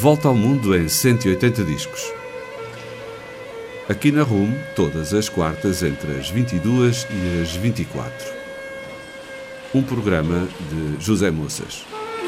Volta ao mundo em 180 discos. Aqui na RUM, todas as quartas entre as 22 e as 24. Um programa de José Moças.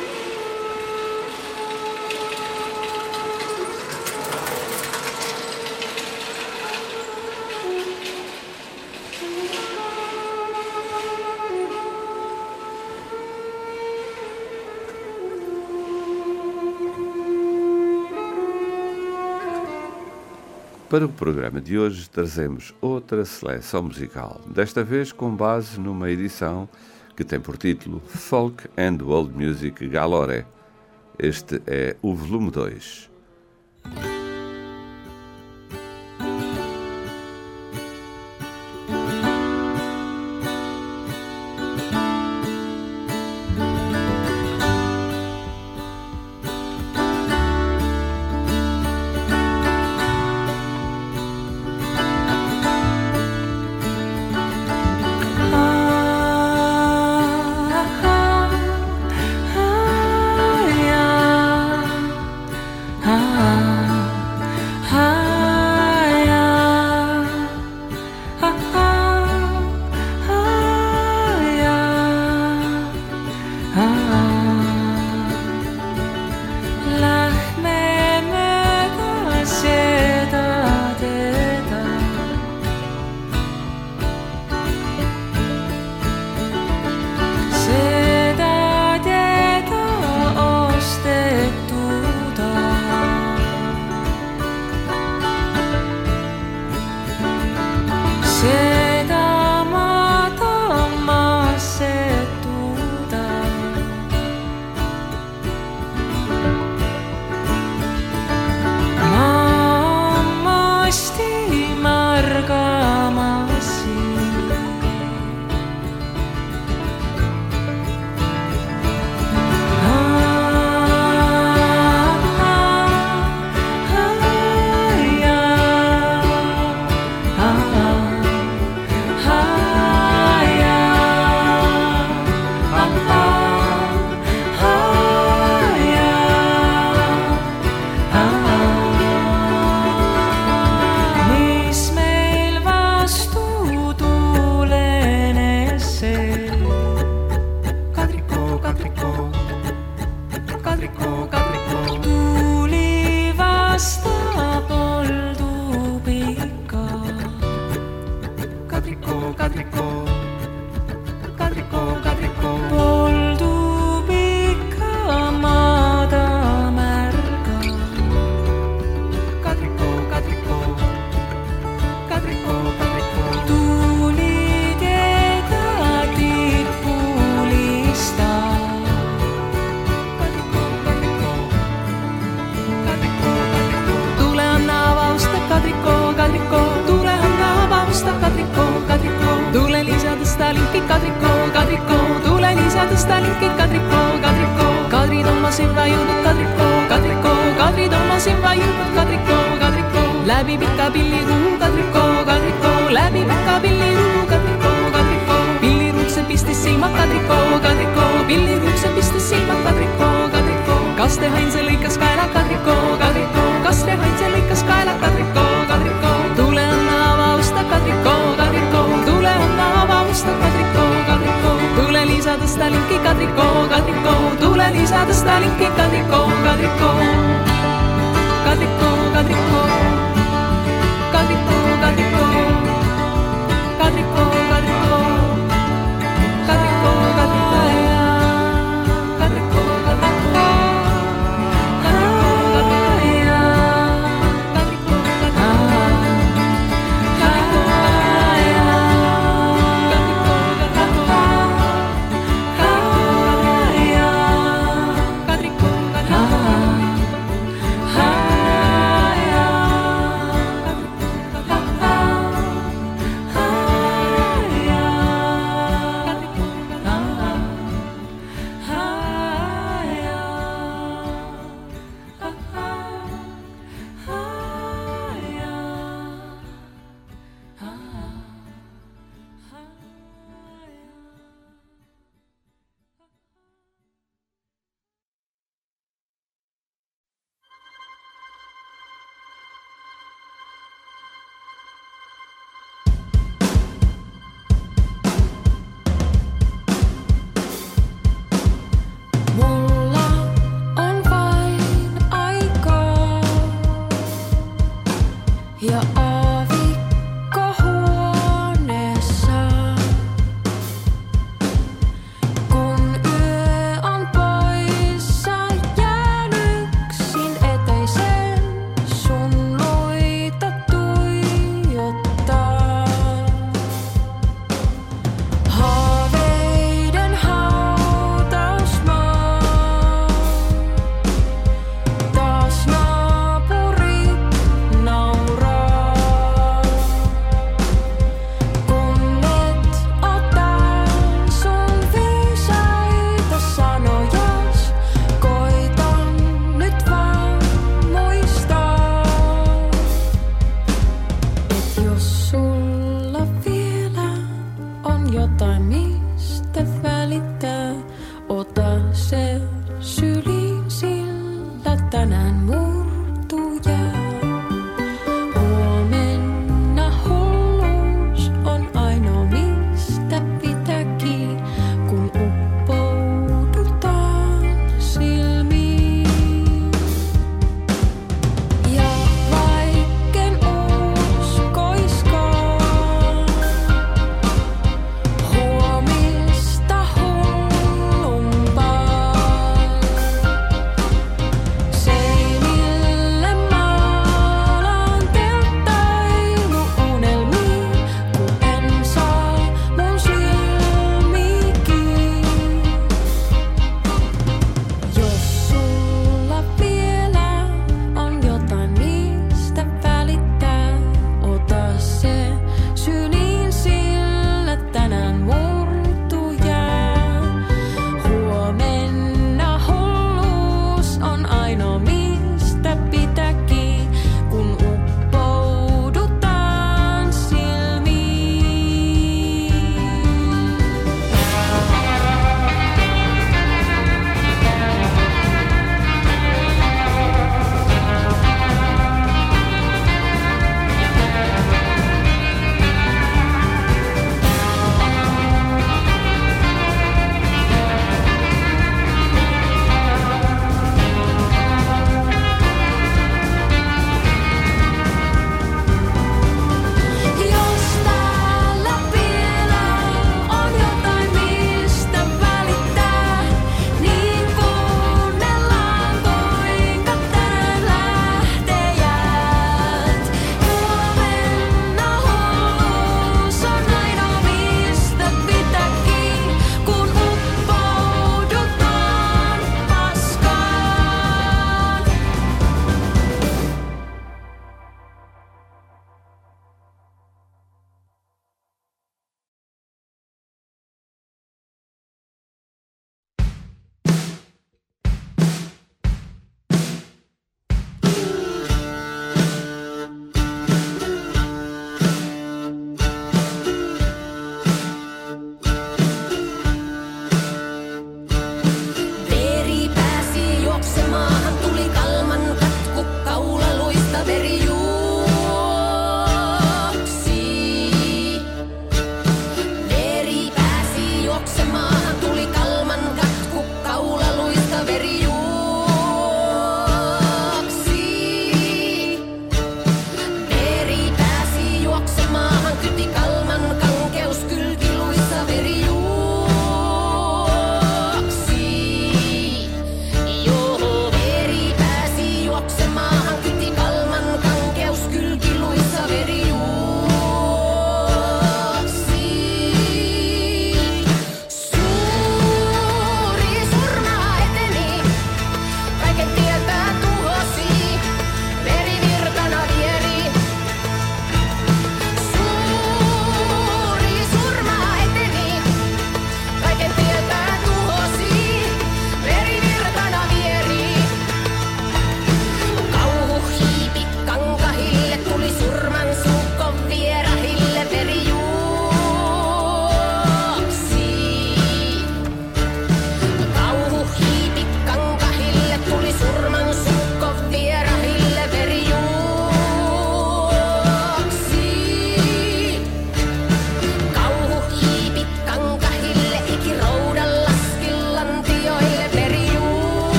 Para o programa de hoje trazemos outra seleção musical, desta vez com base numa edição que tem por título Folk and World Music Galore. Este é o volume 2.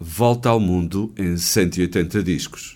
Volta ao Mundo em 180 discos.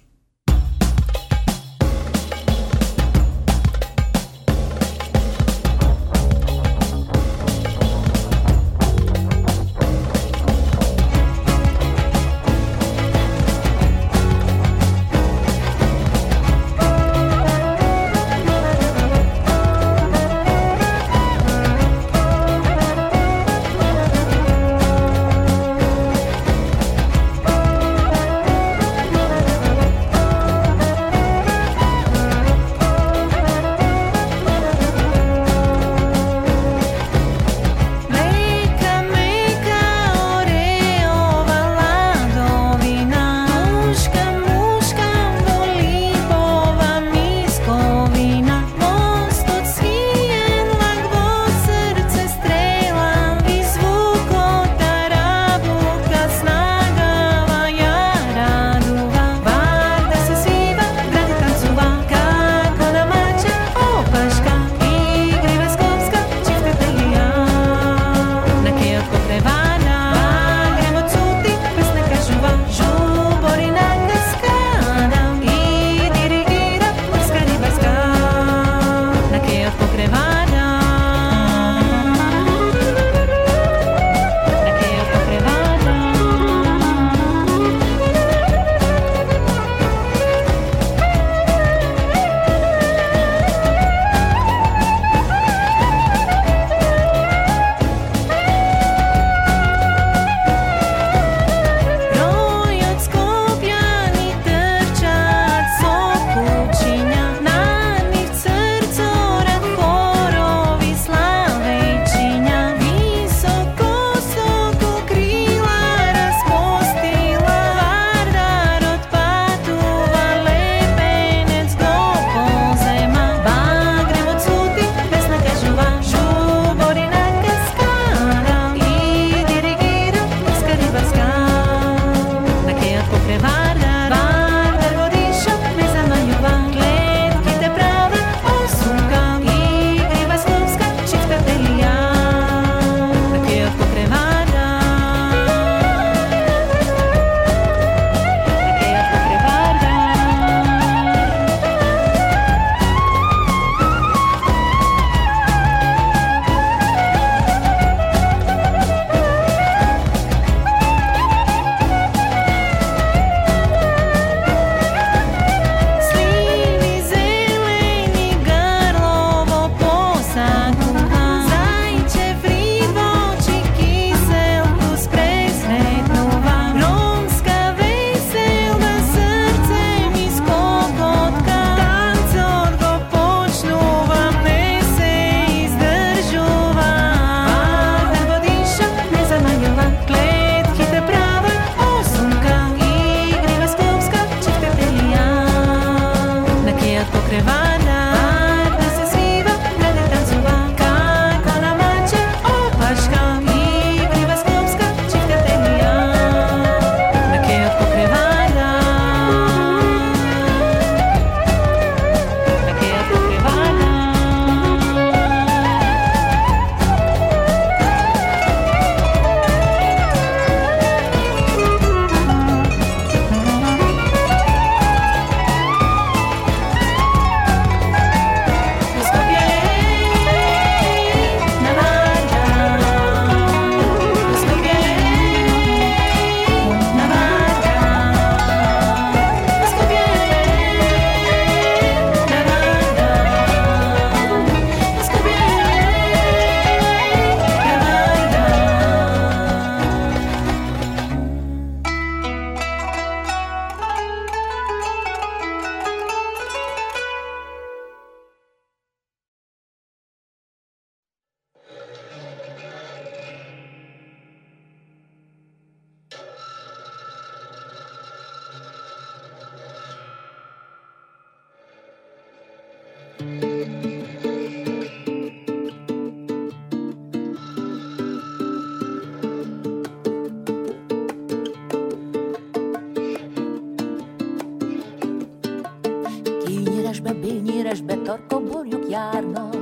Nyíresbe tarkoborjuk járnak,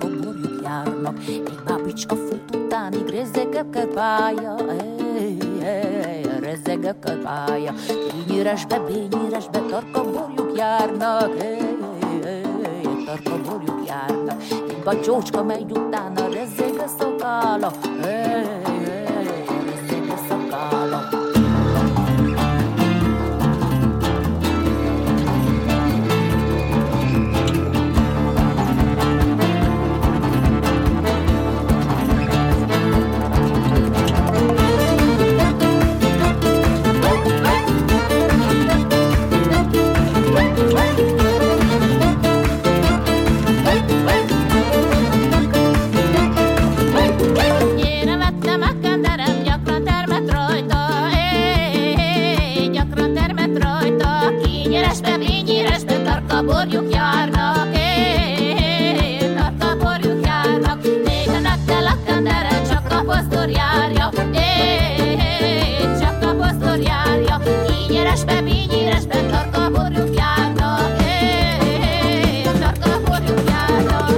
tarkoborjuk járnak, egy bábics a fut utánig rézzékebb kell pálya, rezegek a pálya. Kinyíresbe, bényíresbe, tarka borjuk járnak, tarka borjuk járnak. Egy bacsócska megy utána, rezeg a szakála, rezeg a szakála. Borjuk járnak, tarka borjuk járnak, néha nakkel a kandere, csak a posztor járja, csak a posztor járja, ínyíresbe, bínyíresbe, tarka borjuk járnak, tarka borjuk járnak.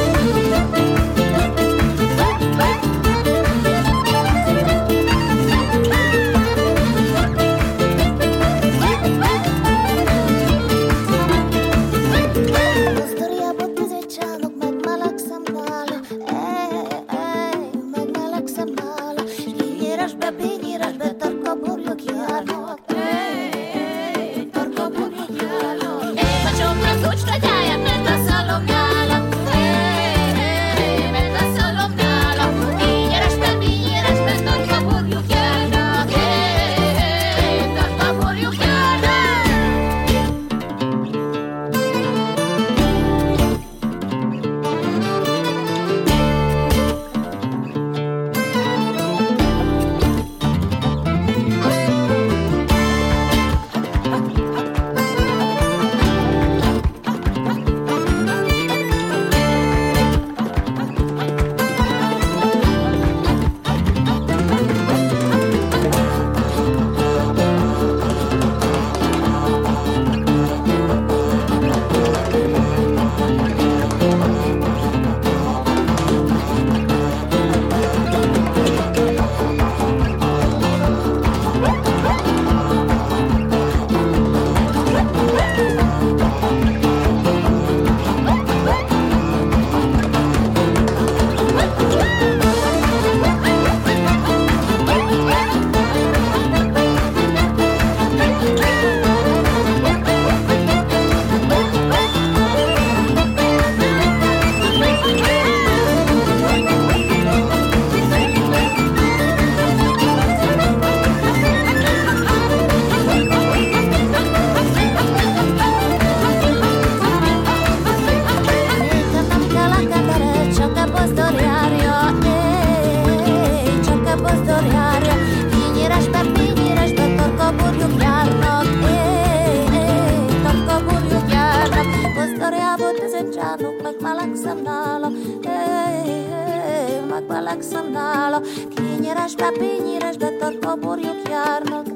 Megmelegszem nála, kényeresbe, bényeresbe, tarka borjuk járnak,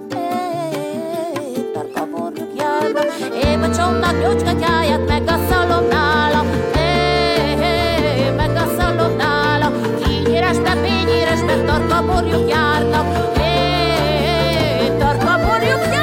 tarka borjuk járnak. Épp a csomnak nyúcskatyáját, meg a szalom nála, meg a szalom nála, kényeresbe, bényeresbe, tarka borjuk járnak, tarka borjuk járnak.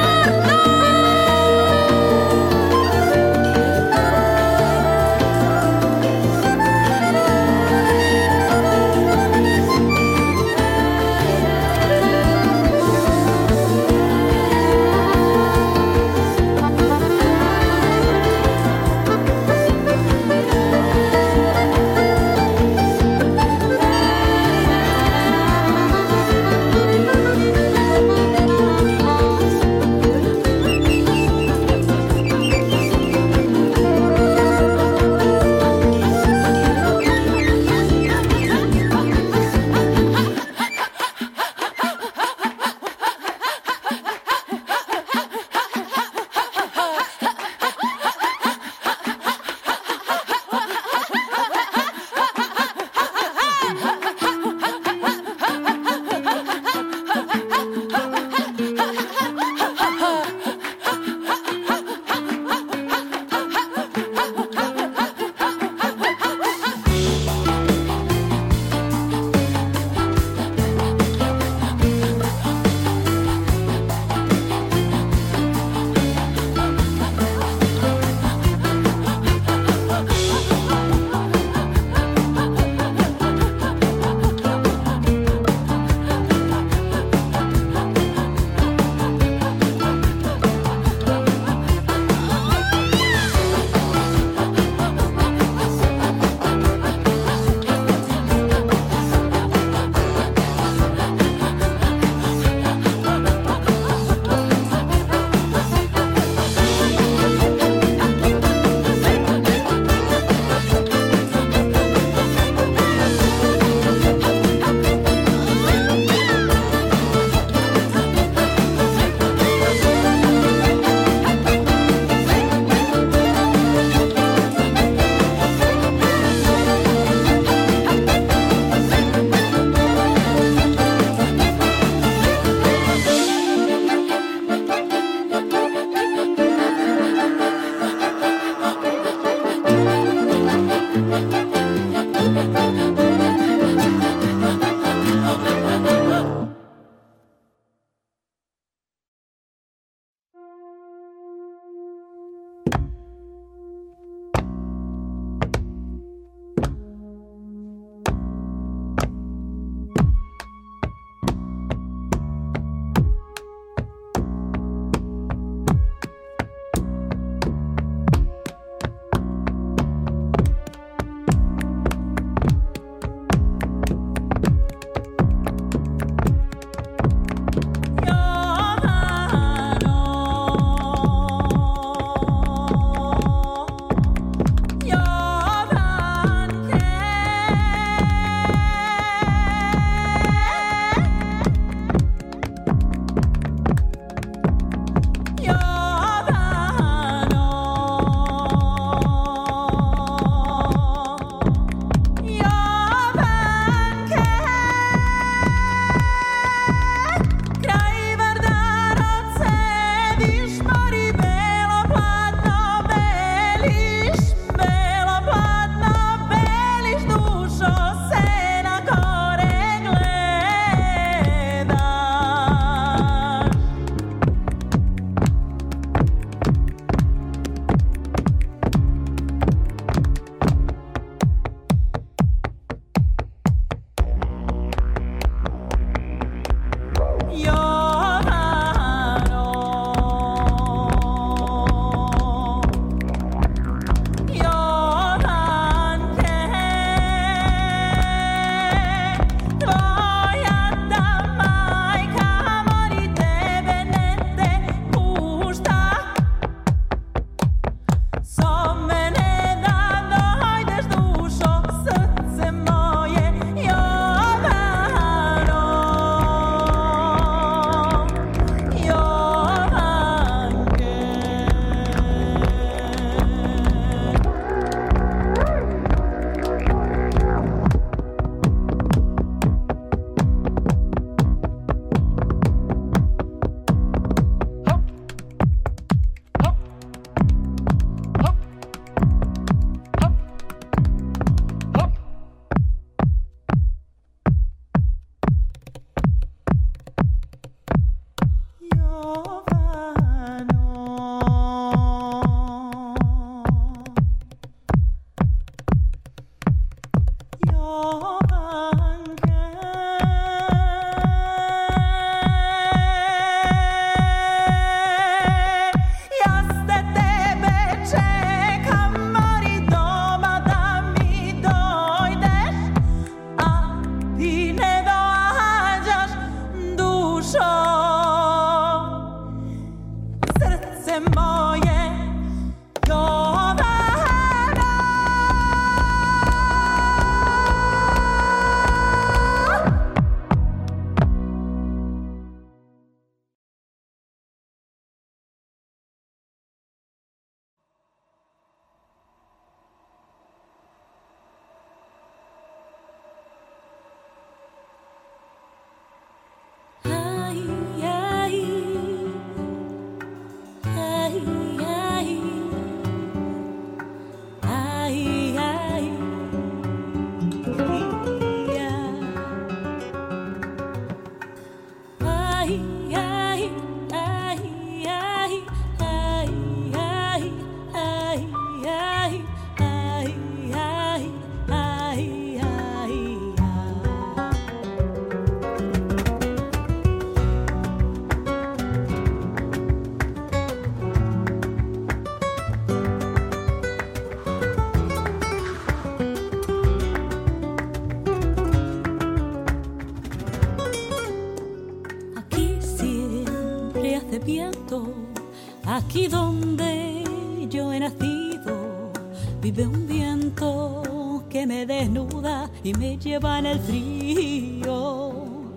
Aquí donde yo he nacido vive un viento que me desnuda y me lleva en el frío.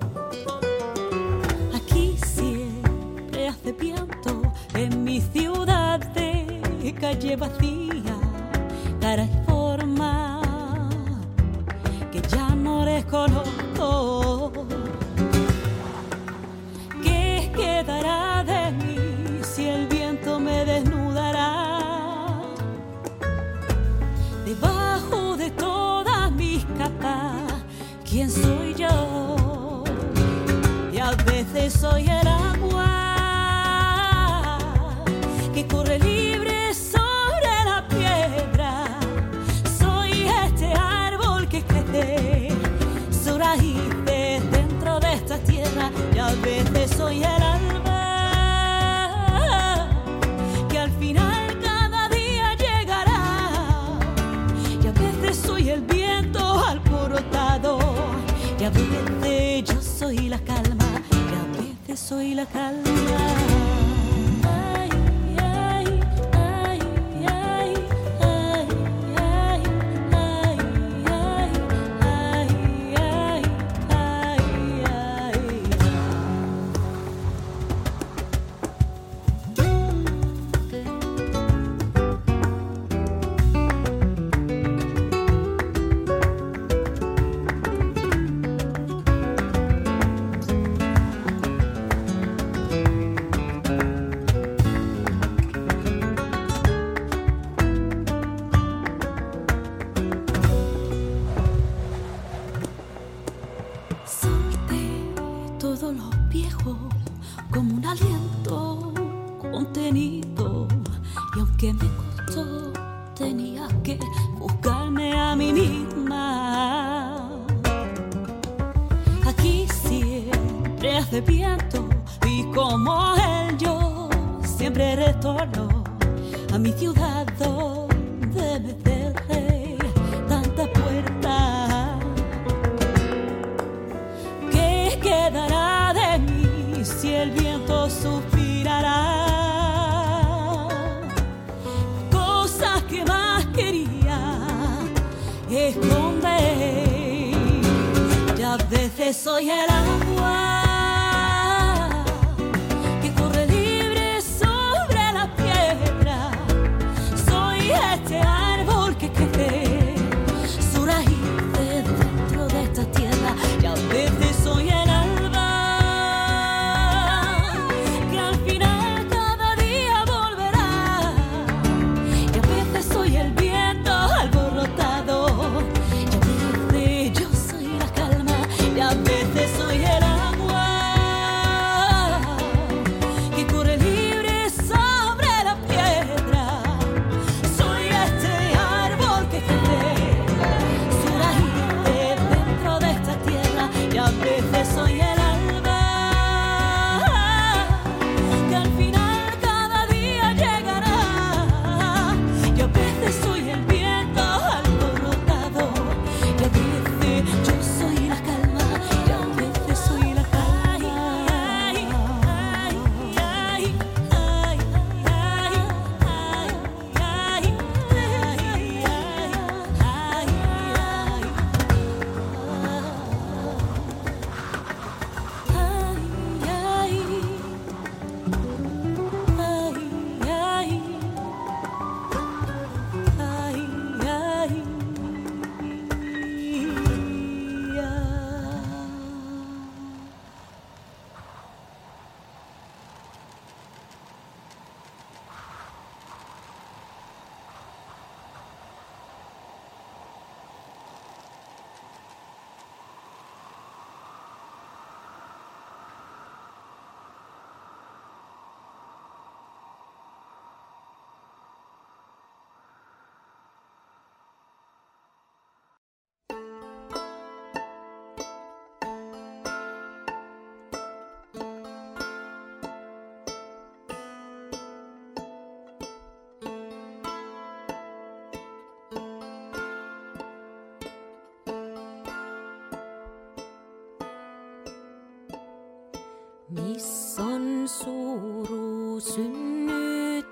Aquí siempre hace viento en mi ciudad de calle vacía, cara y forma que ya no les conozco. ¿Qué quedará de mí si el viento me desnudará? Debajo de todas mis capas, ¿quién soy yo? Y a veces soy el agua que corre libre sobre la piedra. Soy este árbol que crece sus raíces dentro de esta tierra. Y a veces soy el alma que al final cada día llegará. Y a veces soy el viento alborotado. Y a veces yo soy la calma. Y a veces soy la calma. Como un aliento contenido, y aunque me costó, tenía que buscarme a mí misma. Aquí siempre hace viento y como él yo siempre retorno a mi ciudad donde me cerré tantas puertas. ¿Qué quedará de mí si el viento suspirará? Cosas que más quería esconder. Y a veces soy el agua que corre libre sobre la piedra. Soy este árbol que crece su raíz dentro de esta tierra. Y a veces soy el soy el alba que al final cada día llegará. Y a veces soy el viento alborotado. Y a veces yo soy la calma. Y a veces soy la calma. Miss on suru synnyttänyt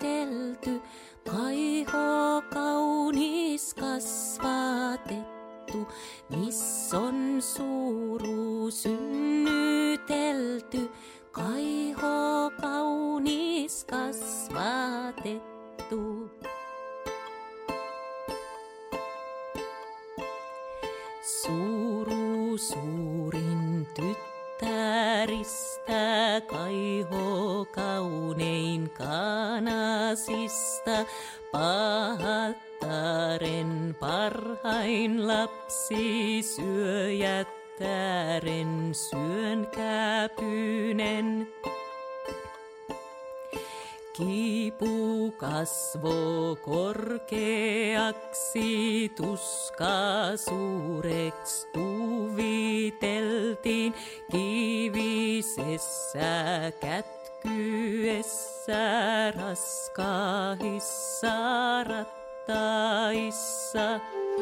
kasvatettu, miss on suru synnytelty, kaiho kaunis kasvatettu. Suru suurin tyttäristä, kaiho kaunein kanasista, pahattaren parhain lapsi, syöjättären syönkäpynen. Kipu kasvo korkeaksi, tuska suureks tuviteltiin, kivisessä kätkyessä, raskaissa rattaissa.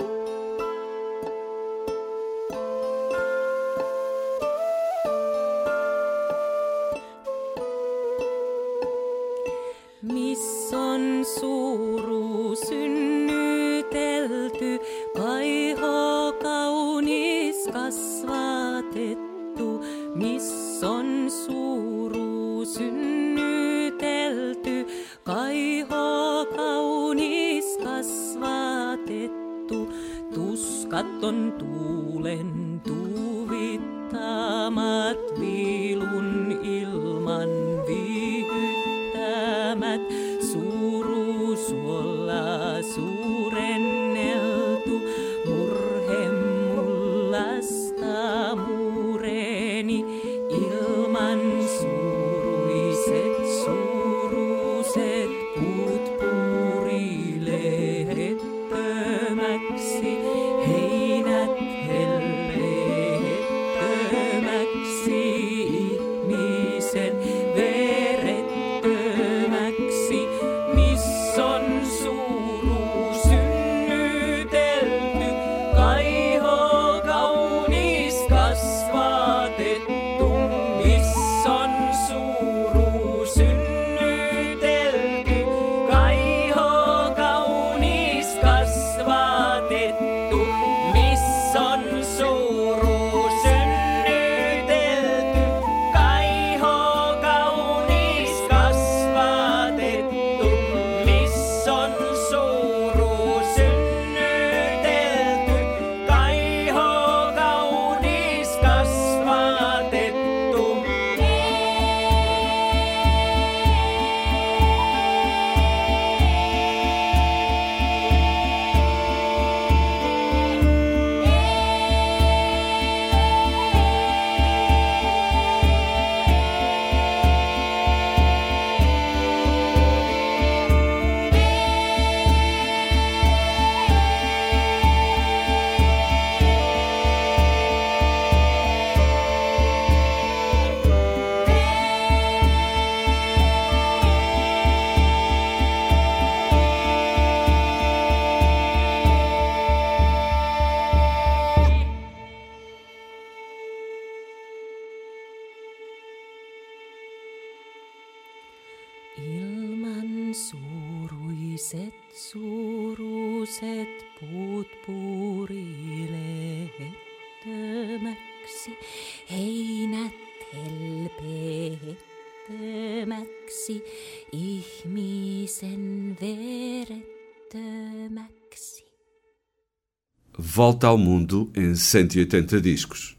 Miss on suru synnytelty, kaiho kaunis kasvatettu. Miss on suru synnytelty, kaiho kaunis kasvatettu. Tuskat on tuulen tuvittamat, vilun ilman vihyttämät, suru suolla suurenneltu, murhe mullasta mureni, ilman suruset puut purilehettömäksi, heinät hellehettömäksi, ihmisen verettömäksi. Miss on suru synnytelty, kaiho kaunis kasvatettu. Miss on suru synnytelty, kaiho kaunis kasvatettu. Miss on suru synnytelty, kaiho kaunis kasvatettu. Miss on suru synnytelty, kaiho kaunis kasvatettu. Ilman suruset puut purilehettömäksi, heinät helpehettömäksi, ihmisen verettömäksi. Volta ao Mundo em 180 discos.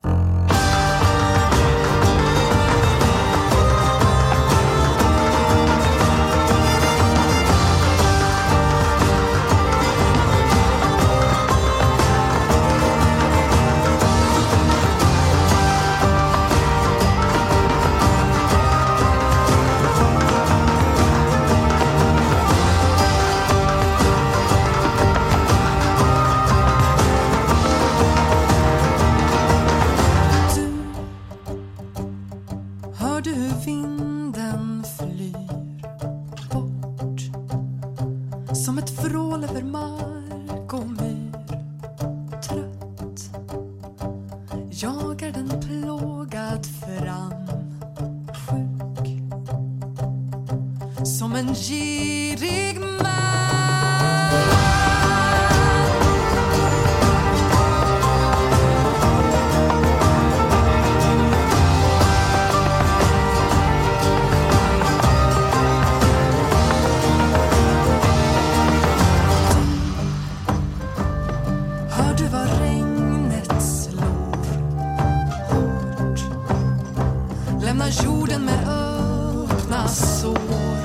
Som ett vrål över mark och myr, trött jagar den plågad fram, sjuk som en girig man. Hör du vad regnet slår hårt? Lämnar jorden med öppna sår.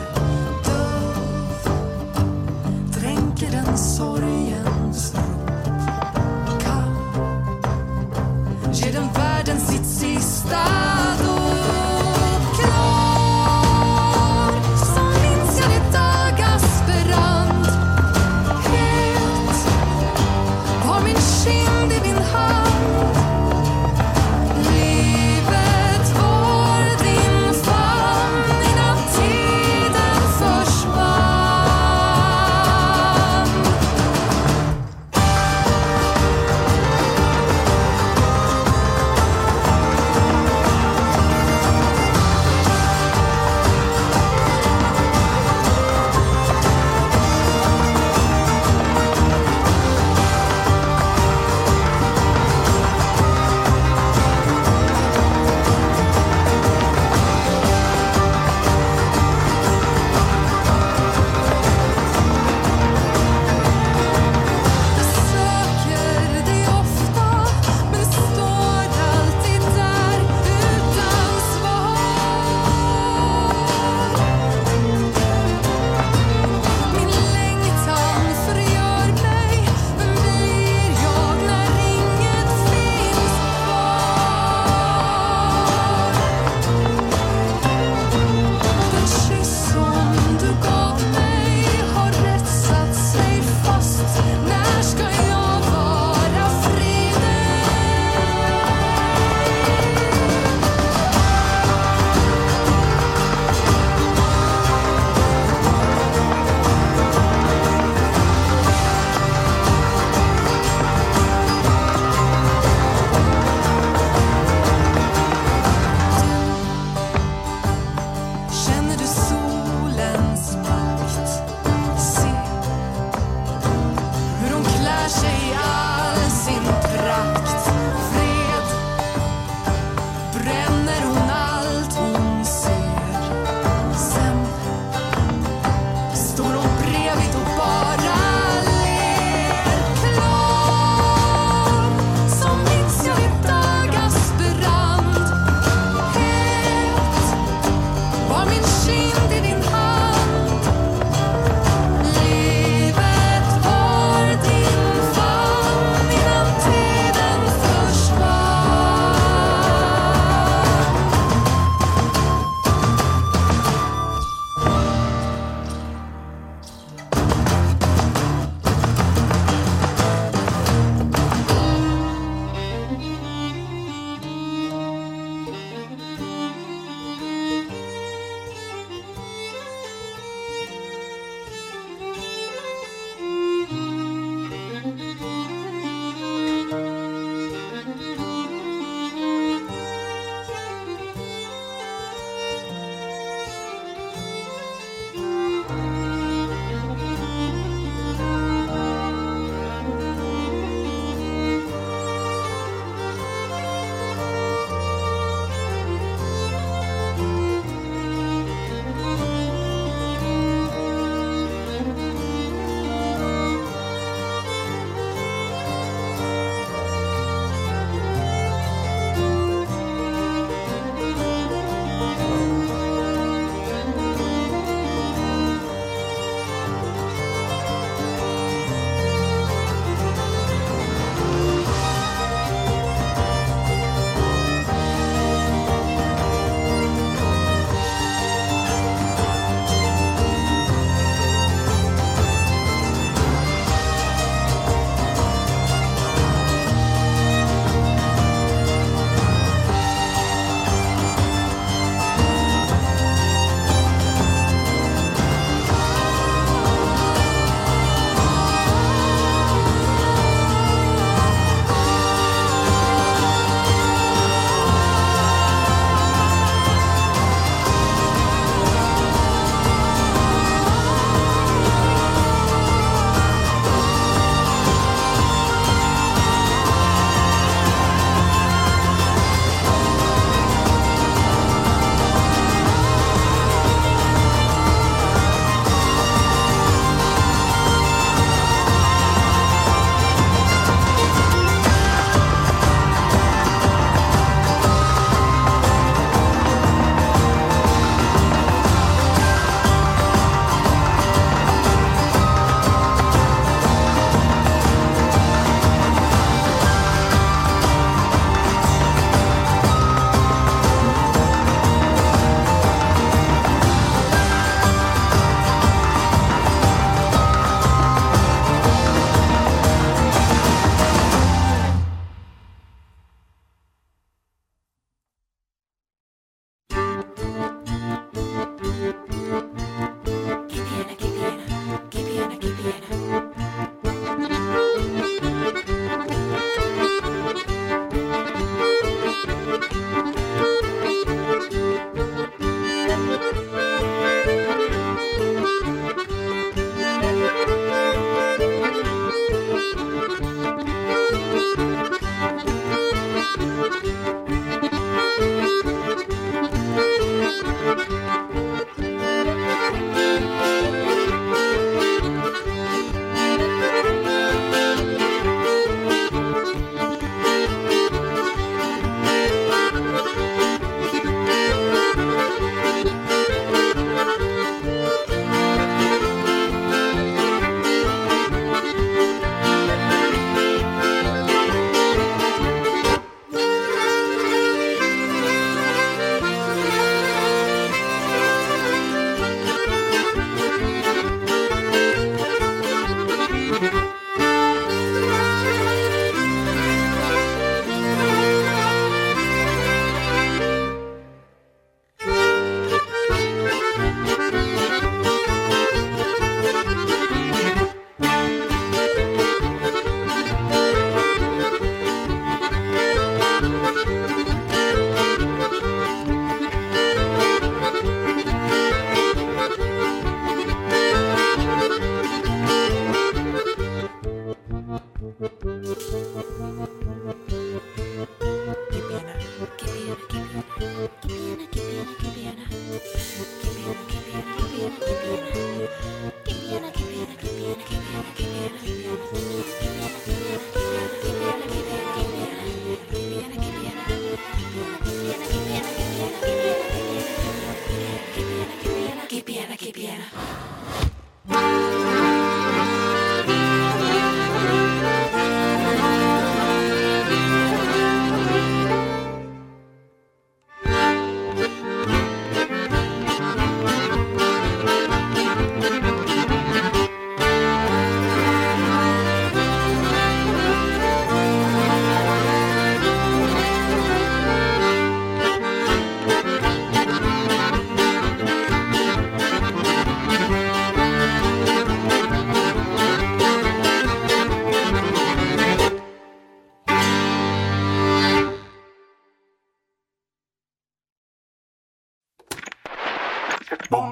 Döv dränker den sorgens rop. Kall ger den världen sitt sista dop. Klar som minskade dagars brand. Het var min kind i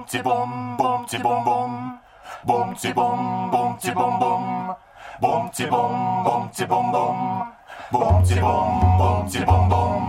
ti bom, bom ti bom bom. Bom ti bom, bom ti bom bom. Bom ti bom, bom ti bom bom. Bom ti bom, bom ti bom bom.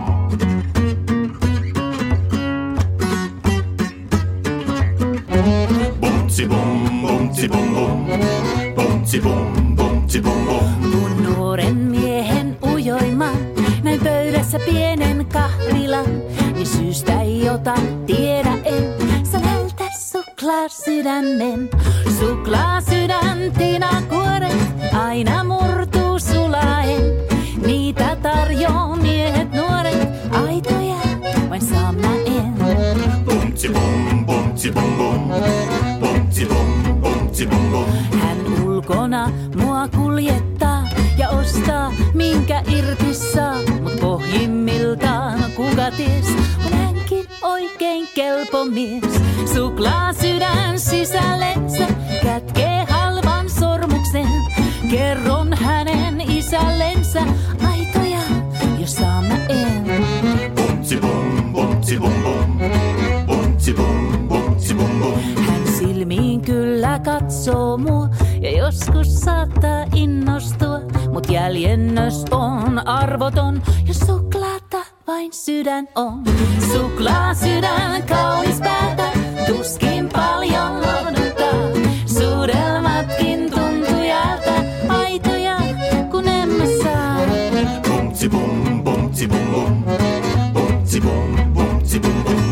Bom ti bom, bom ti bom bom. Bom ti bom, bom ti bom bom. Kun nuoren miehen ujoiman, näin pöydässä pienen kahvilan, niin syystä ei ota tiedä en. Sä vältät suklaasydämen, suklaasydän tinakuoret, aina murtuu sulaen. Niitä tarjoaa miehet nuoret, aitoja vain saan mä en. Bom ti bom, bom ti bom bom. Bom ti bom, bom ti bom bom. Hän ulkona mua kuljettaa ja ostaa minkä irti saa. Mut pohjimmiltaan kuka ties, on hänkin oikein kelpo mies. Suklaasydän sisällensä kätkee halvan sormuksen. Kerron hänen isällensä aitoja, jos saan mä en. Bom ti bom, bom ti bom bom. Bom ti bom, bom ti bom bom. Hän silmiin kyllä katsoo mua ja joskus saattaa innostua. Mut jäljennös on arvoton, jos suklaata vain sydän on. Suklaasydän kaunis päätä, tuskin paljon lohduttaa. Suudelmatkin tuntuu jältä, aitoja kun emme saa. Bom ti bom, bom ti bom bom. Bom ti bom, bom ti bom bom.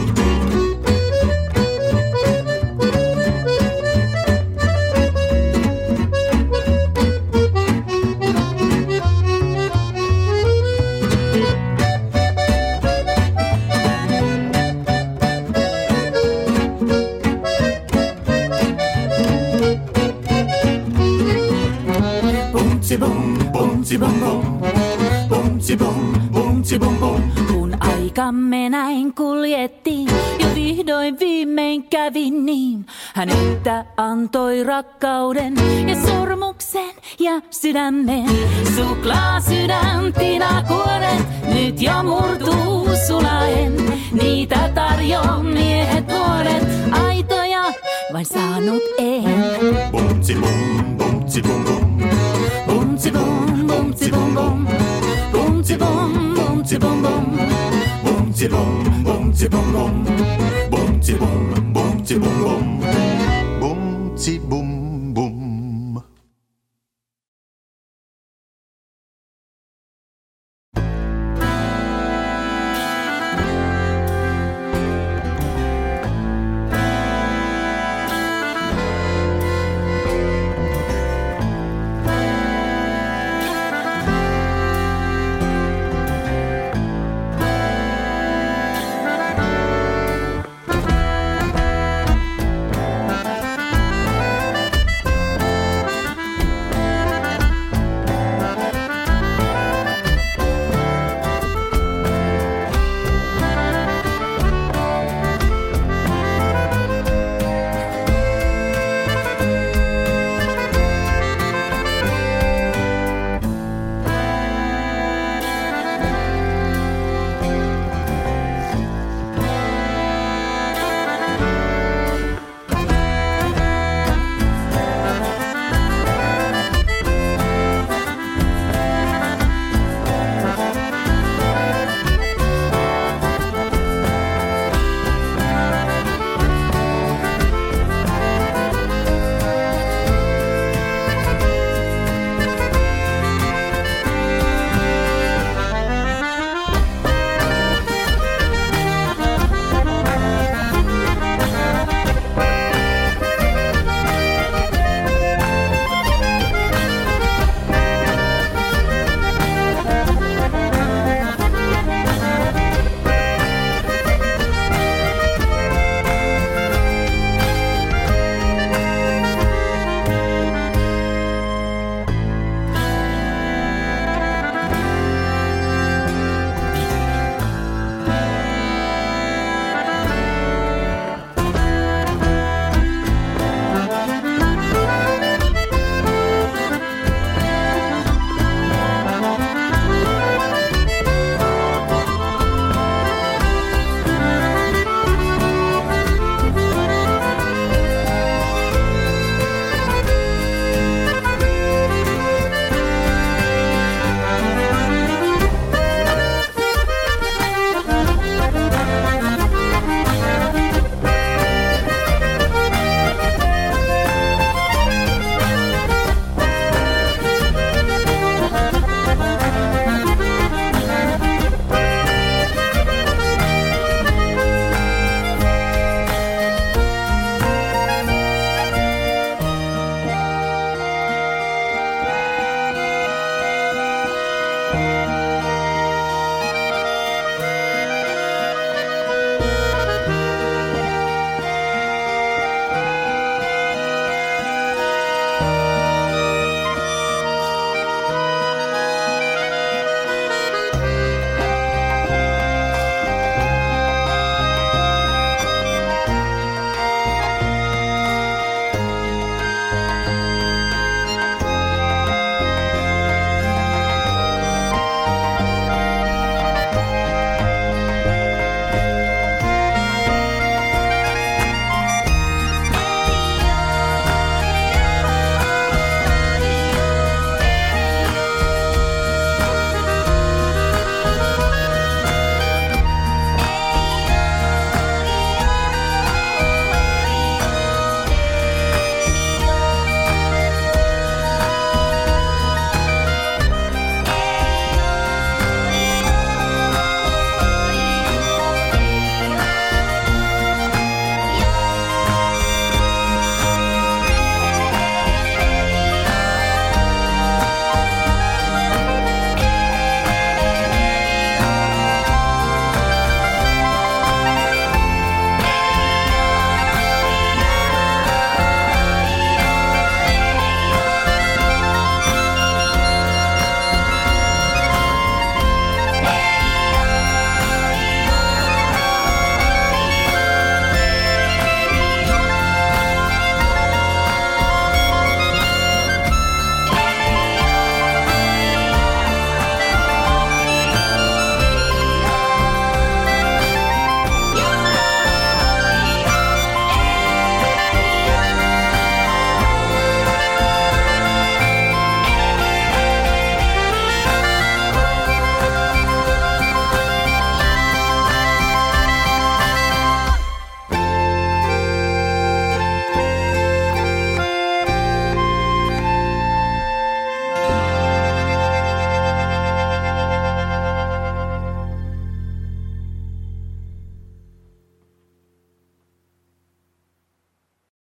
Kun aikamme näin kuljettiin, jo vihdoin viimein kävi niin. Hän yhtä antoi rakkauden ja sormuksen ja sydämen. Suklaasydän tinakuoret nyt jo murtuu sulaen. Niitä tarjoaa miehet nuoret, aitoja vain saanut en. Bom ti bom, bom ti bom bom. Bom ti bom, bom ti bom bom. Bom ti bom, bom ti bom bom. Bom ti bom, bom ti bom bom. Bom ti bom, bom ti bom bom. Bom ti bom.